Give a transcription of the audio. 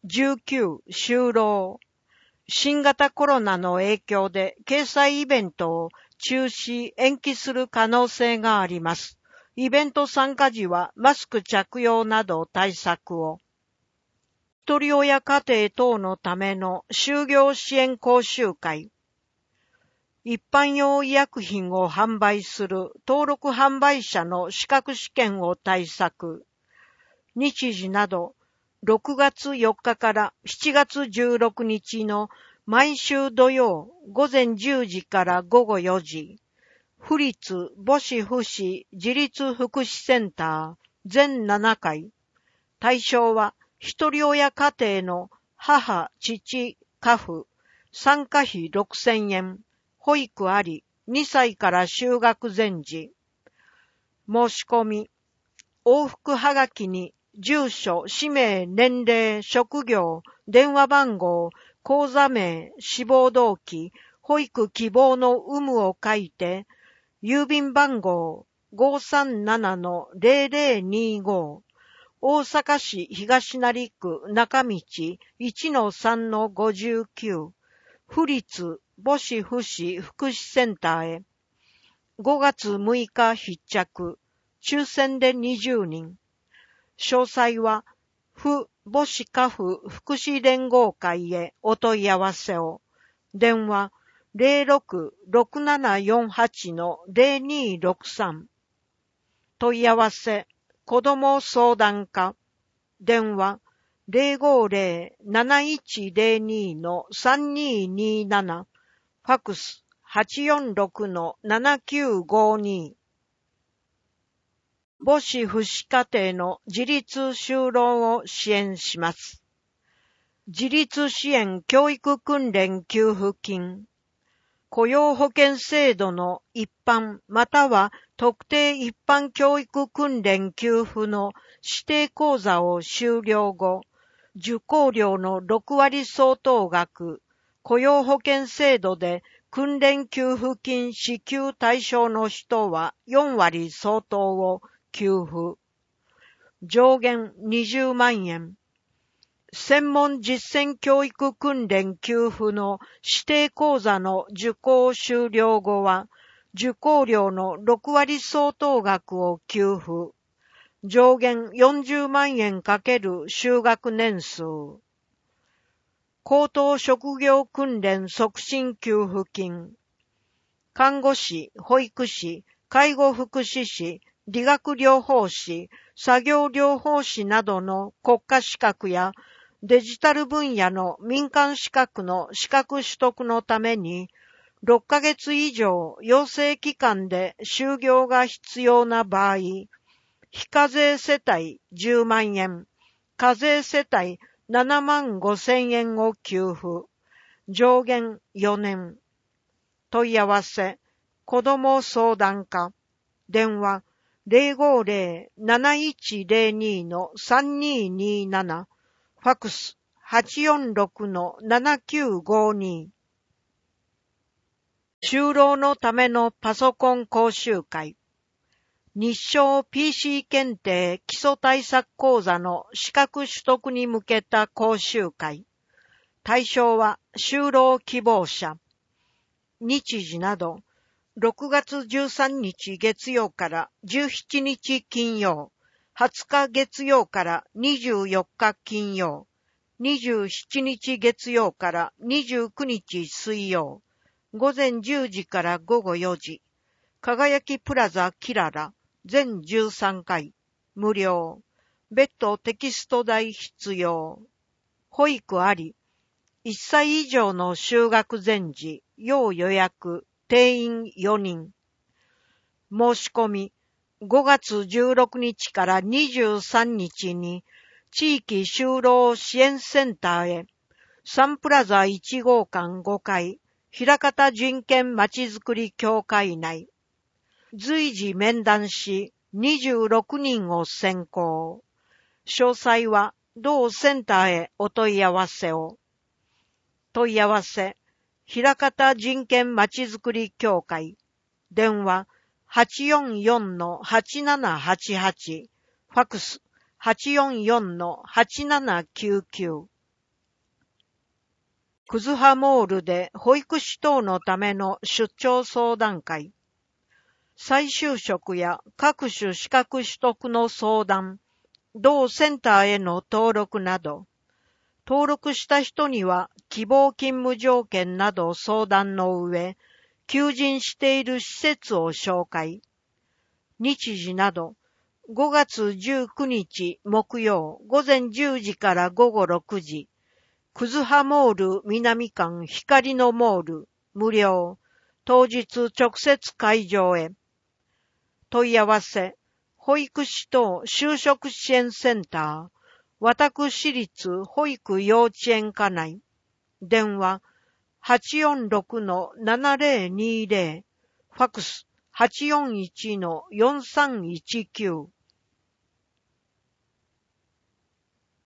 19就労。新型コロナの影響で掲載イベントを中止・延期する可能性があります。イベント参加時はマスク着用など対策を。ひとり親家庭等のための就業支援講習会。一般用医薬品を販売する登録販売者の資格試験を対策。日時など、6月4日から7月16日の毎週土曜午前10時から午後4時、府立母子福祉自立福祉センター全7回。対象はひとり親家庭の母、父、家父、参加費6000円、保育あり、2歳から就学前時。申し込み、往復はがきに住所、氏名、年齢、職業、電話番号、口座名、志望動機、保育希望の有無を書いて、郵便番号 537-0025、大阪市東成区中道 1-3-59、府立母子福祉福祉センターへ。5月6日必着、抽選で20人。詳細は、府母子家父福祉連合会へお問い合わせを。電話06-6748-0263。問い合わせ、子ども相談課。電話050-7102-3227。ファクス846-7952。母子福祉家庭の自立就労を支援します。自立支援教育訓練給付金。雇用保険制度の一般または特定一般教育訓練給付の指定講座を修了後、受講料の6割相当額、雇用保険制度で訓練給付金支給対象の人は4割相当を給付。上限20万円。専門実践教育訓練給付の指定講座の受講終了後は、受講料の6割相当額を給付。上限40万円×就学年数。高等職業訓練促進給付金。看護師、保育士、介護福祉士、理学療法士、作業療法士などの国家資格やデジタル分野の民間資格の資格取得のために6ヶ月以上養成期間で就業が必要な場合、非課税世帯10万円、課税世帯7万5千円を給付。上限4年。問い合わせ、子ども相談課。電話050-7102-3227。ファクス846-7952。就労のためのパソコン講習会。日照 PC 検定基礎対策講座の資格取得に向けた講習会。対象は就労希望者。日時など、6月13日月曜から17日金曜、20日月曜から24日金曜、27日月曜から29日水曜、午前10時から午後4時、輝きプラザキララ、全13回、無料、別途テキスト代必要、保育あり、1歳以上の就学前時、要予約、定員4人。申し込み、5月16日から23日に、地域就労支援センターへ、サンプラザ1号館5階、枚方人権まちづくり協会内。随時面談し、26人を選考。詳細は、同センターへお問い合わせを。問い合わせ、枚方人権まちづくり協会。電話、844-8788。ファクス、844-8799。 クズハモールで保育士等のための出張相談会、再就職や各種資格取得の相談、同センターへの登録など、登録した人には希望勤務条件など相談の上、求人している施設を紹介。日時など、5月19日木曜午前10時から午後6時、クズハモール南館光のモール、無料、当日直接会場へ。問い合わせ、保育士等就職支援センター、私立保育幼稚園課内、電話 846-7020、ファクス 841-4319